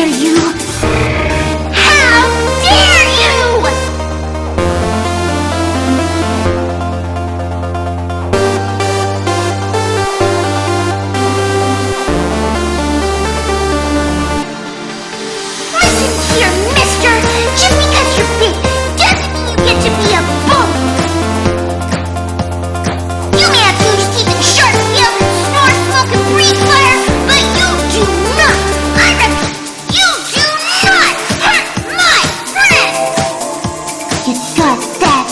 dare you! How dare you! Listen here, mister! Just because you're big doesn't mean you get to be a bull! You may have huge teeth and sharp scales and snore, smoke, and breathe fire, but you do not, I repeat, you do not hurt my friends! You got that?